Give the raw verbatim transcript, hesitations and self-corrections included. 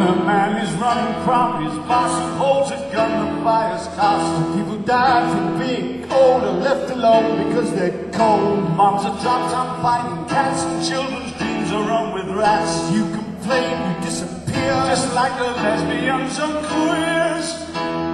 a man is running from his boss and holds a gun, the fire's tossed. People die from being cold or left alone because they're cold. Moms are dropped on fighting cats and children's dreams are run with rats. You complain, you disappear, just like the lesbians and queers.